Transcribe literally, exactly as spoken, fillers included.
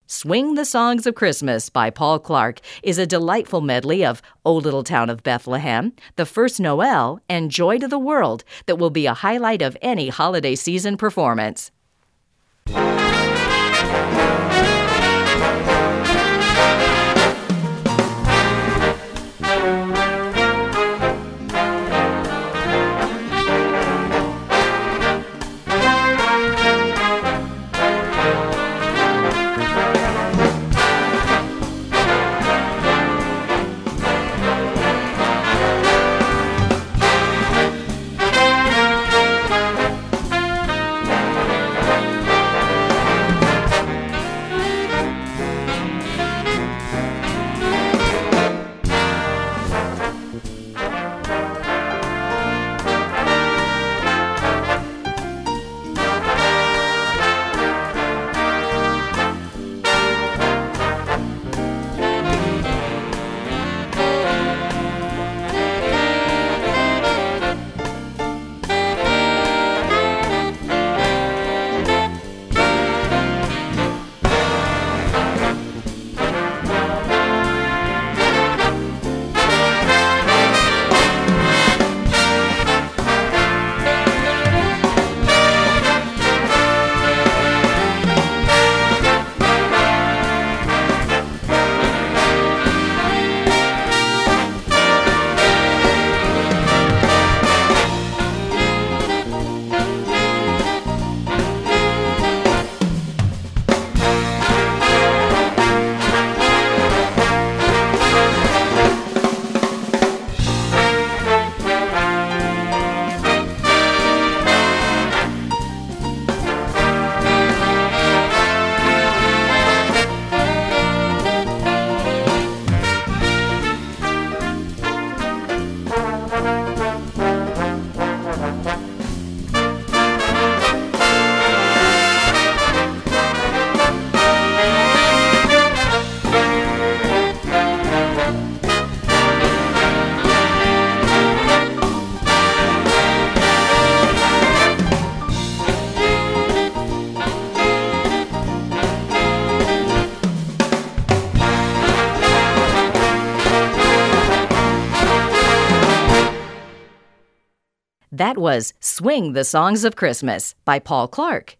Swing the Songs of Christmas by Paul Clark is a delightful medley of O Little Town of Bethlehem, The First Noel, and Joy to the World that will be a highlight of any holiday season performance. That was Swing the Songs of Christmas by Paul Clark.